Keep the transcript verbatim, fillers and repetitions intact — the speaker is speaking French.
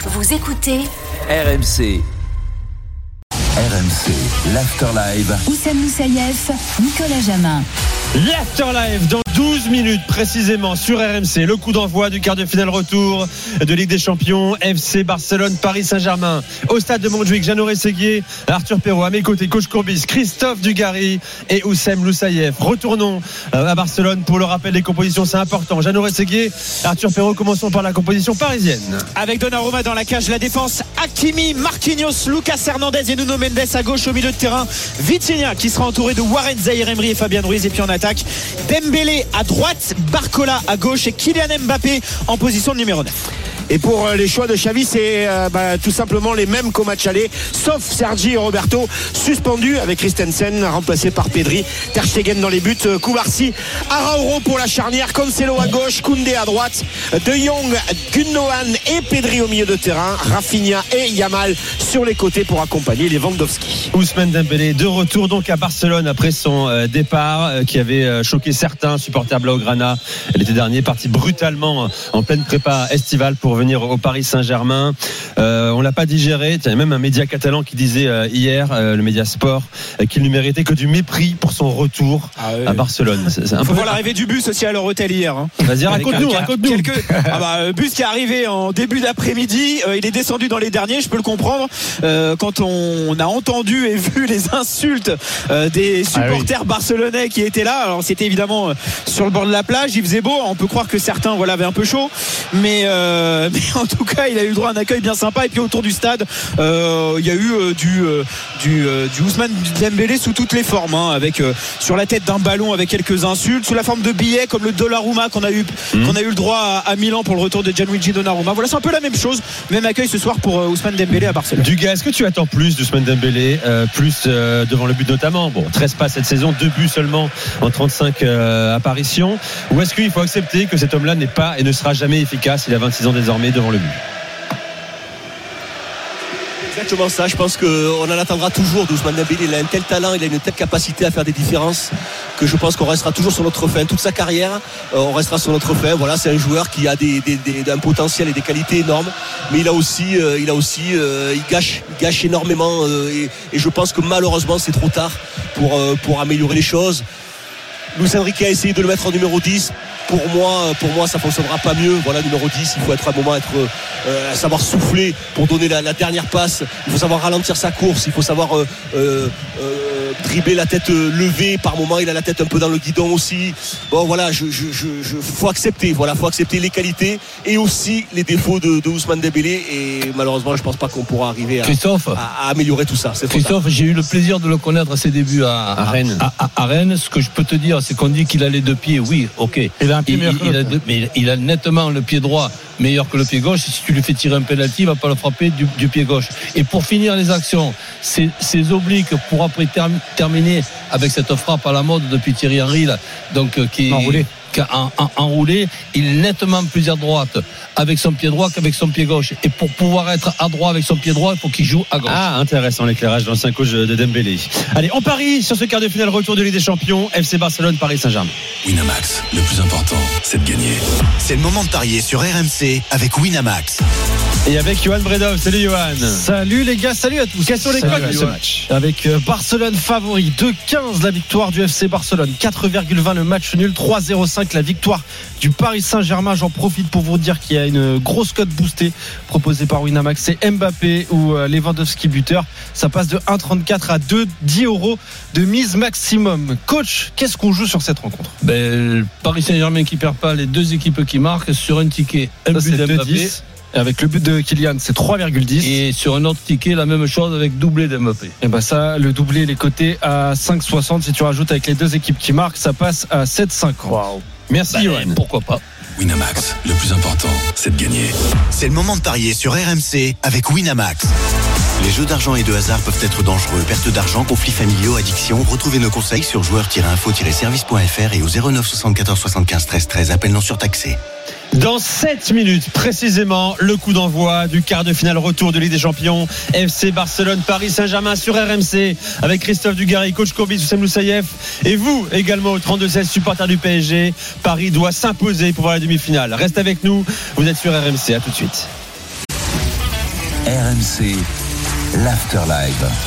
Vous écoutez R M C. R M C, l'Afterlive. Oussem Moussaïef, Nicolas Jamin. L'Afterlive dans douze minutes précisément sur R M C. Le coup d'envoi du quart de finale retour de Ligue des Champions. F C Barcelone, Paris Saint-Germain. Au stade de Montjuïc, Jeannot Rességuier, Arthur Perrault. À mes côtés, coach Courbis, Christophe Dugarry et Oussem Moussaïef. Retournons à Barcelone pour le rappel des compositions, c'est important. Jeannot Rességuier, Arthur Perrault, commençons par la composition parisienne. Avec Donnarumma dans la cage, la défense, Hakimi, Marquinhos, Lucas Hernandez et Nuno Mendes à gauche. Au milieu de terrain, Vitinha qui sera entouré de Warren Zaïre-Emery et Fabien Ruiz. Et puis en attaque, Dembélé à droite, Barcola à gauche et Kylian Mbappé en position de numéro neuf. Et pour les choix de Xavi, c'est euh, bah, tout simplement les mêmes qu'au match aller, sauf Sergi et Roberto suspendus avec Christensen remplacé par Pedri, Ter Stegen dans les buts, Koubarsi, Araújo pour la charnière, Cancelo à gauche, Koundé à droite, De Jong, Gundogan et Pedri au milieu de terrain, Rafinha et Yamal sur les côtés pour accompagner Lewandowski. Ousmane Dembélé de retour donc à Barcelone après son euh, départ euh, qui avait euh, choqué certains supporters blaugrana l'été dernier, parti brutalement en pleine prépa estivale pour venir au Paris Saint-Germain. Euh, on l'a pas digéré. Il y a même un média catalan qui disait euh, hier, euh, le média Sport, euh, qu'il ne méritait que du mépris pour son retour ah oui. à Barcelone. C'est, c'est un Il faut peu... voir l'arrivée du bus aussi à leur hôtel hier. Hein. Vas-y, raconte-nous, Quelques... raconte-nous. Quelques... Ah bah, bus qui est arrivé en début d'après-midi. Euh, il est descendu dans les derniers. Je peux le comprendre. Euh, quand on a entendu et vu les insultes euh, des supporters ah oui. barcelonais qui étaient là. Alors c'était évidemment euh, sur le bord de la plage. Il faisait beau. On peut croire que certains voilà avaient un peu chaud, mais euh, mais en tout cas il a eu le droit à un accueil bien sympa. Et puis autour du stade euh, il y a eu euh, du euh, du euh, du Ousmane Dembélé sous toutes les formes hein, avec euh, sur la tête d'un ballon avec quelques insultes, sous la forme de billets comme le Donnarumma qu'on a eu mmh. qu'on a eu le droit à, à Milan pour le retour de Gianluigi Donnarumma. Voilà, c'est un peu la même chose, même accueil ce soir pour euh, Ousmane Dembélé à Barcelone. Dugas, est-ce que tu attends plus d'Ousmane Dembélé, euh, plus euh, devant le but notamment, bon treize passes cette saison, deux buts seulement en trente-cinq euh, apparitions, ou est-ce qu'il faut accepter que cet homme-là n'est pas et ne sera jamais efficace, il a vingt-six ans désormais devant le but? Exactement ça, je pense qu'on en attendra toujours d'Ousmane Dembélé. Il a un tel talent, il a une telle capacité à faire des différences que je pense qu'on restera toujours sur notre fin. Toute sa carrière, euh, on restera sur notre fin. Voilà, c'est un joueur qui a des, des, des, un potentiel et des qualités énormes, mais il a aussi, euh, il a aussi, euh, il gâche, il gâche énormément euh, et, et je pense que malheureusement c'est trop tard pour euh, pour améliorer les choses. Luis Enrique a essayé de le mettre en numéro dix. Pour moi, pour moi, ça fonctionnera pas mieux. Voilà, numéro dix, il faut être à un moment être, euh, savoir souffler pour donner la, la dernière passe. Il faut savoir ralentir sa course. Il faut savoir euh, euh, euh, dribbler la tête levée. Par moment, il a la tête un peu dans le guidon aussi. Bon, voilà, je, je, je, je faut accepter. Voilà, faut accepter les qualités et aussi les défauts de, de Ousmane Dembélé. Et malheureusement, je pense pas qu'on pourra arriver à, à, à améliorer tout ça. C'est Christophe, j'ai eu le plaisir de le connaître à ses débuts à, à, à Rennes. À, à, à Rennes. Ce que je peux te dire, c'est qu'on dit qu'il a les deux pieds. Oui, ok. Il a un pied il, il, il a deux, mais il a nettement le pied droit meilleur que le pied gauche. Si tu lui fais tirer un penalty, il va pas le frapper du, du pied gauche. Et pour finir les actions, ces, ces obliques pour après term, terminer avec cette frappe à la mode depuis Thierry Henry, là, donc euh, qui est enroulé. En, en, enroulé, il est nettement plus à droite avec son pied droit qu'avec son pied gauche. Et pour pouvoir être à droite avec son pied droit, il faut qu'il joue à gauche. Ah, intéressant l'éclairage de l'ancien coach de Dembélé. Allez, on parie sur ce quart de finale retour de Ligue des Champions, F C Barcelone, Paris Saint-Germain. Winamax, le plus important, c'est de gagner. C'est le moment de parier sur R M C avec Winamax. Et avec Johan Bredov. Salut Johan. Salut les gars, salut à tous. Quels sont les codes de ce match? Avec Barcelone favori, deux quinze la victoire du F C Barcelone, quatre virgule vingt le match nul, trois virgule zéro cinq la victoire du Paris Saint-Germain. J'en profite pour vous dire qu'il y a une grosse cote boostée proposée par Winamax. C'est Mbappé ou Lewandowski buteur. Ça passe de un virgule trente-quatre à deux virgule dix euros de mise maximum. Coach, qu'est-ce qu'on joue sur cette rencontre? Ben, Paris Saint-Germain qui perd pas, les deux équipes qui marquent sur un ticket. Un but d'Mbappé. Avec le but de Kylian, c'est trois virgule dix. Et sur un autre ticket, la même chose avec doublé d'Mbappé. Et ben ça, le doublé, les cotés à cinq virgule soixante. Si tu rajoutes avec les deux équipes qui marquent, ça passe à sept virgule cinquante. Waouh. Merci, ben, Johan. Pourquoi pas? Winamax, le plus important, c'est de gagner. C'est le moment de parier sur R M C avec Winamax. Les jeux d'argent et de hasard peuvent être dangereux. Perte d'argent, conflits familiaux, addiction. Retrouvez nos conseils sur joueurs tiret info tiret service point f r et au zéro neuf soixante-quatorze soixante-quinze treize treize. Appel non surtaxé. Dans sept minutes précisément, le coup d'envoi du quart de finale retour de Ligue des Champions, F C Barcelone, Paris Saint-Germain sur R M C avec Christophe Dugarry, coach Courbis, Oussem Moussaïef et vous également au trente-deux seize, supporters du P S G. Paris doit s'imposer pour voir la demi-finale. Reste avec nous, vous êtes sur R M C, à tout de suite. R M C, l'Afterlife.